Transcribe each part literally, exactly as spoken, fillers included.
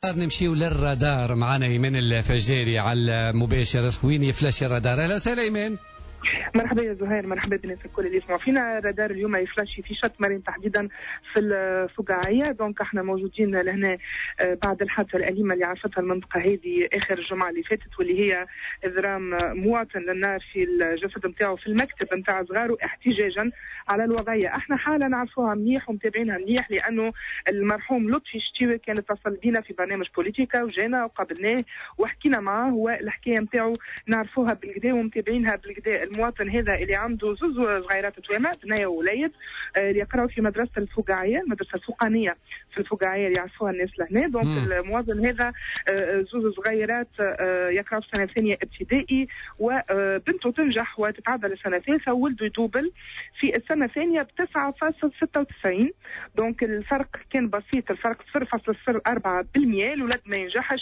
نمشيو للرادار. معنا ايمان الفجاري على المباشر. وين يفلاش الرادار؟ اهلا وسهلا ايمان. مرحبا يا زهير، مرحبا بالناس الكل اللي يسمعوا فينا. رادار اليوم يفلاشي في شط مريم تحديدا في الفقاعيه. دونك احنا موجودين لهنا بعد الحادثه الاليمه اللي عاشتها المنطقه هذه اخر الجمعه اللي فاتت، واللي هي اذرام مواطن للنار في الجسد نتاعو في المكتب نتاع صغاره احتجاجا على الوضعيه. احنا حاله نعرفوها مليح ومتابعينها مليح، لانه المرحوم لطفي شتيوي كان اتصل بينا في برنامج بوليتيكا وجينا وقابلناه وحكينا معاه، والحكايه نتاعو نعرفوها بالكدا ومتابعينها بالكدا. المواطن هذا اللي عنده زوز صغيرات توامع بنيه ووليد اللي يقراوا في مدرسه الفقاعيه، المدرسه الفوقانيه في الفقاعيه اللي يعرفوها الناس لهنا. دونك المواطن هذا زوز صغيرات يقراوا في سنه ثانيه ابتدائي، وبنته تنجح وتتعدى لسنه ثالثه، وولده يدوبل في السنه الثانيه ب تسعة فاصلة ستة وتسعين. دونك الفرق كان بسيط، الفرق صفر فاصلة صفر أربعة بالمئة. الولد ما ينجحش،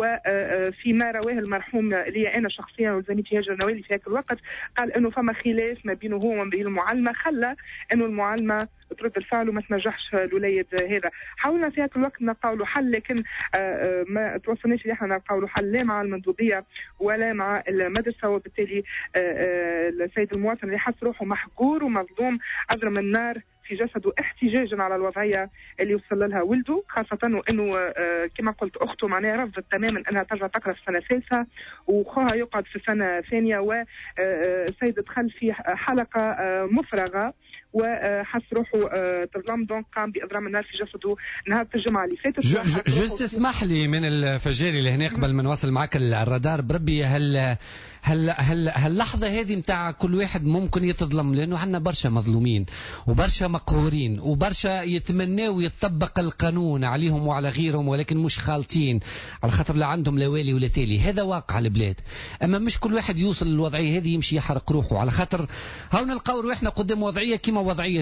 وفيما رواه المرحوم اللي انا شخصيا وزميلتي هاجر نوالي في هذاك الوقت قال انه فما خلاف ما بينه هو وما بين المعلمه، خلى انه المعلمه ترد الفعل وما تنجحش الوليد هذا. حاولنا في هذاك الوقت نلقاو له حل، لكن آآ ما توصلناش اللي احنا نلقاو له حل لا مع المندوبيه ولا مع المدرسه. وبالتالي السيد المواطن اللي حس روحه محقور ومظلوم اضرم النار في جسده احتجاجا على الوضعيه اللي وصل لها ولده، خاصه وانه كما قلت اخته معناها رفضت تماما انها ترجع تقرا في سنه ثالثه وخوها يقعد في سنه ثانيه، والسيد دخل في حلقه مفرغه وحس روحه تظلم. دونك قام باضرام النار في جسده نهار الجمعه اللي فاتت. جست اسمح لي من الفجاري اللي هنا قبل ما نواصل معك الرادار بربي، هل هل هل هاللحظه هذه نتاع كل واحد ممكن يتظلم، لانه عندنا برشا مظلومين وبرشا مقهورين وبرشا يتمنوا يطبق القانون عليهم وعلى غيرهم، ولكن مش خالطين على خاطر لا عندهم لا والي ولا تالي. هذا واقع البلاد. اما مش كل واحد يوصل للوضعيه هذه يمشي يحرق روحه، على خاطر هاو نلقاو روحنا قدام وضعيه كما وضعيه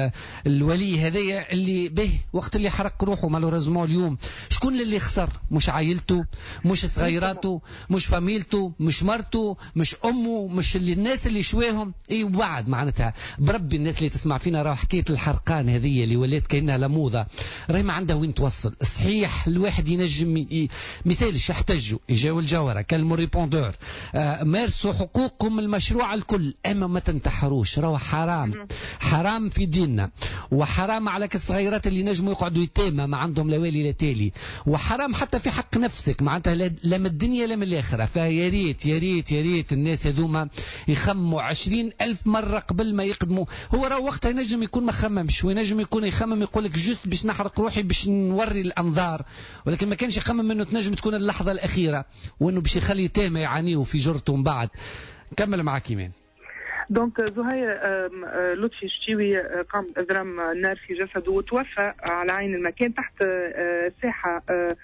الولي هذايا اللي به وقت اللي حرق روحه. مالوريزمون اليوم شكون اللي خسر؟ مش عائلته، مش صغيراته، مش فاميلته، مش مرته، مش امه، مش اللي الناس اللي شواهم. اي وبعد معناتها بربي الناس اللي تسمع فينا راه حكايه الحرقان هذه اللي ولات كانها لموضه راهي ما عندها وين توصل. صحيح الواحد ينجم مثالش يحتجوا يجاوا الجوهره كلموا ريبوندور، آه مارسوا حقوقكم المشروع الكل، اما ما تنتحروش. راه حرام حرام في ديننا، وحرام على الصغيرات اللي نجموا يقعدوا يتامى ما عندهم لا والي لا تالي، وحرام حتى في حق نفسك معناتها لا من الدنيا لا من الاخره. فيا ريت يا ريت يا ريت الناس هذوما يخموا عشرين ألف مرة قبل ما يقدموا. هو راه وقتها ينجم يكون ما خممش، وينجم يكون يخمم يقول لك جست باش نحرق روحي باش نوري الأنظار، ولكن ما كانش يخمم انه تنجم تكون اللحظة الأخيرة، وانه باش يخلي تامة يعانيوا في جرته من بعد. كمل معك إيمان. دونك زهير لطفي شتيوي قام بإضرام النار في جسده وتوفى على عين المكان تحت ساحة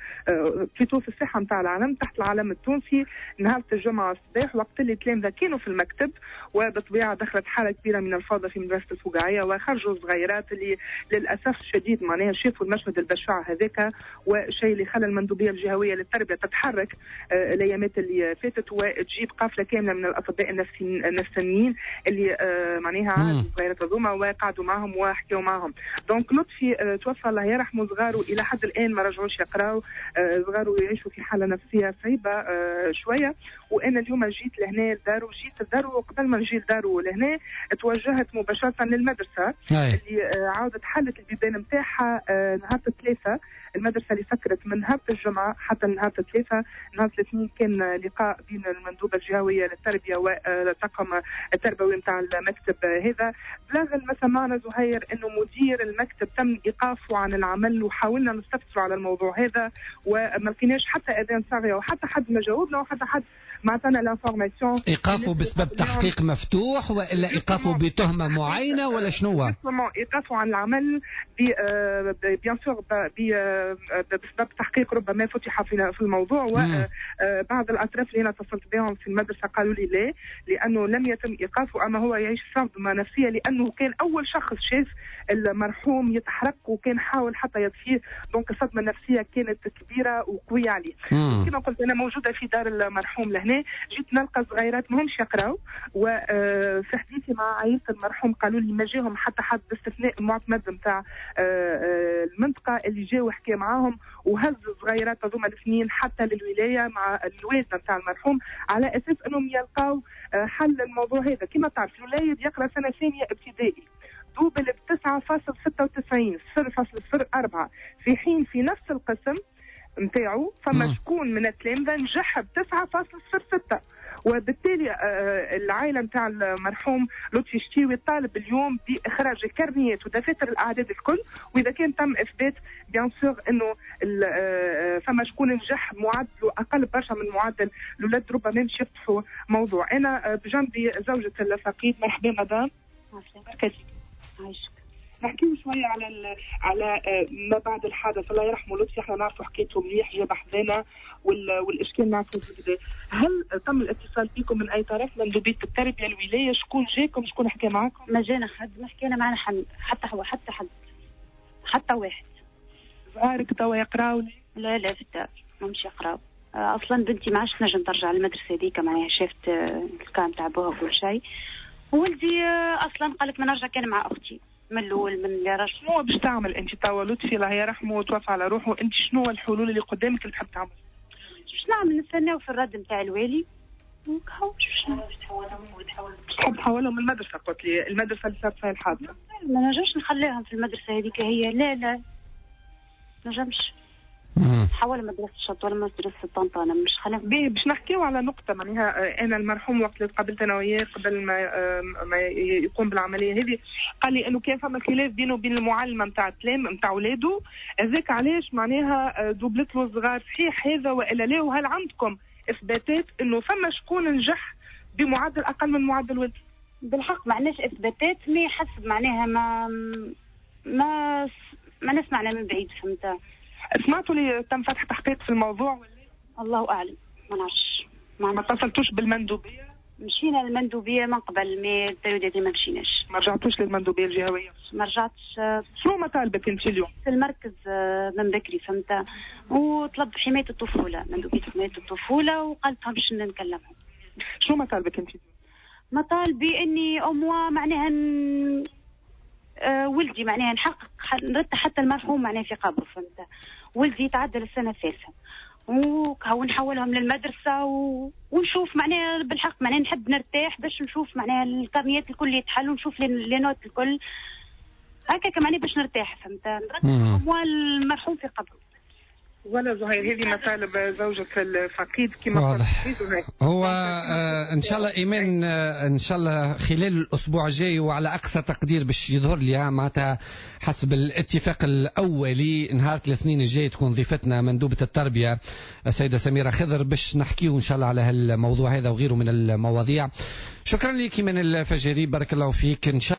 بليتو في الساحة نتاع العلم تحت العلم التونسي نهار الجمعة الصباح، وقت اللي التلامذة كانوا في المكتب، وبالطبيعة دخلت حالة كبيرة من الفوضى في مدرسة الفقاعية، وخرجوا صغيرات اللي للأسف الشديد معناها شافوا المشهد البشع هذاك، والشيء اللي خلى المندوبية الجهوية للتربية تتحرك الأيامات اللي فاتت وتجيب قافلة كاملة من الأطباء النفسانيين اللي آه معناها عادوا صغيرات هذوما وقعدوا معهم وحكيوا معهم. دونك لطفي آه توفى الله يرحمه. صغاره الى حد الان ما رجعوش يقراوا، آه صغاره يعيشوا في حاله نفسيه صعيبه آه شويه. وانا اليوم جيت لهنا لدارو، جيت لدارو وقبل ما نجي لدارو لهنا توجهت مباشره للمدرسه اللي آه عاودت حلت البيبان نتاعها آه نهار الثلاثاء. المدرسه اللي سكرت من نهار الجمعه حتى نهار الثلاثاء. نهار الاثنين كان لقاء بين المندوبه الجهويه للتربيه والطاقم التربوي نتاع المكتب هذا. بلغ ما سمعنا زهير انه مدير المكتب تم ايقافه عن العمل، وحاولنا نستفسر على الموضوع هذا وما لقيناش حتى اذان صاغيه وحتى حد ما جاوبنا وحتى حد ما عطانا لانفورماسيون. ايقافه بسبب تحقيق مفتوح ولا ايقافه بتهمه معينه ولا شنو؟ ايقافه عن العمل بيان سور بسبب تحقيق ربما فتح في الموضوع، وبعض الاطراف اللي انا اتصلت بهم في المدرسه قالوا لي لا، لانه لم يتم ايقافه، اما هو يعيش صدمه نفسيه لانه كان اول شخص شاف المرحوم يتحرك وكان حاول حتى يطفيه. دونك الصدمه النفسيه كانت كبيره وقويه عليه. كما قلت انا موجوده في دار المرحوم لهنا، جيت نلقى صغيرات ماهمش يقراو، وفي حديثي مع عائله المرحوم قالوا لي ما جاهم حتى حد باستثناء المعتمد نتاع المنطقه اللي جا وحكى حكى معاهم وهز صغيرات هذوما الاثنين حتى للولايه مع الوالده نتاع المرحوم على اساس انهم يلقاو حل الموضوع هذا. كما تعرف الولايه يقرا سنه ثانيه ابتدائي دوبل ب تسعة فاصلة ستة وتسعين صفر فاصلة صفر أربعة، في حين في نفس القسم نتاعو فما شكون من التلامذه نجح ب تسعة فاصلة صفر ستة، وبالتالي العائله نتاع المرحوم لطفي شتيوي طالب اليوم باخراج الكرنيات ودفاتر الاعداد الكل، واذا كان تم اثبات بيان سور انه فما شكون نجح معدله اقل برشا من معدل الاولاد ربما مش يفتحوا موضوع. انا بجنبي زوجة الفقيد. مرحبا مدام. مرحبا. عايشك. نحكيو شويه على على ما بعد الحادث. الله يرحمه لطفي، احنا نعرفوا حكيته مليح، جاب حذانا والاشكال معكم كده. هل تم الاتصال بكم من اي طرف من مندوبيه التربيه الولايه؟ شكون جاكم؟ شكون حكى معكم؟ ما جانا حد، ما حكينا معنا حد، حتى هو حتى حد حتى واحد. صغارك توا يقراوا؟ لا لا في الدار ما مش يقراوا. اصلا بنتي ما عادش تنجم ترجع للمدرسه هذيك، معناها شافت الكام تاع ابوها وكل شيء. ولدي اصلا قال لك ما نرجع كان مع اختي من الاول من اللي رجع. شنو باش تعمل انت توا؟ لطفي الله يرحمه وتوفى على روحه، انت شنو الحلول اللي قدامك اللي تحب تعمل؟ باش نعمل؟ نستناو في الرد نتاع الوالي ونحاول تحب تحولهم من المدرسه؟ قلت لي المدرسه اللي صارت فيها الحادثه. ما نجمش نخليهم في المدرسه هذيك هي. لا لا نجمش حول مدرسة الشط ولا مدرسة طنطانة، مش خلينا بيه. باش نحكيو على نقطة معناها أنا المرحوم وقت اللي تقابلت أنا وياه قبل ما ما يقوم بالعملية هذه قال لي إنه كان فما خلاف بينه وبين المعلمة نتاع التلام نتاع ولاده، هذاك علاش معناها دوبلت له صغار. صحيح هذا وإلا لا؟ وهل عندكم إثباتات إنه فما شكون نجح بمعدل أقل من معدل ولد؟ بالحق ما عندناش إثباتات، ما حسب معناها ما ما ما نسمعنا من بعيد. فهمت؟ سمعتوا لي تم فتح تحقيق في الموضوع ولا؟ الله اعلم ما نعرفش. ما اتصلتوش بالمندوبيه؟ مشينا للمندوبيه من قبل، ما الترودات ما مشيناش. ما رجعتوش للمندوبيه الجهويه؟ ما رجعتش. شنو مطالبك انت اليوم؟ في المركز من بكري فهمت، وطلب حمايه الطفوله، مندوبيه حمايه الطفوله، وقالت لهم باش نكلمهم. شنو مطالبك انت؟ مطالبي اني اموا معناها ن... أه ولدي معناها نحقق نرد حتى المرحوم معناها في قبره. فهمت؟ ولدي يتعدى السنه الثالثه وكهو نحولهم للمدرسه و... ونشوف معناها بالحق معناها نحب نرتاح باش نشوف معناها الكارنيات الكل يتحل ونشوف لي نوت الكل هكاك معناها باش نرتاح. فهمت؟ نرد اموال المرحوم في قبره. ولا زهير هذه مطالب زوجة الفقيد كما واضح. هو آه ان شاء الله ايمان آه ان شاء الله خلال الاسبوع الجاي وعلى اقصى تقدير باش يظهر لي معناتها حسب الاتفاق الاولي نهار الاثنين الجاي تكون ضيفتنا مندوبة التربية السيدة سميرة خضر باش نحكيه ان شاء الله على هالموضوع هذا وغيره من المواضيع. شكرا لك من الفجري، بارك الله فيك. ان شاء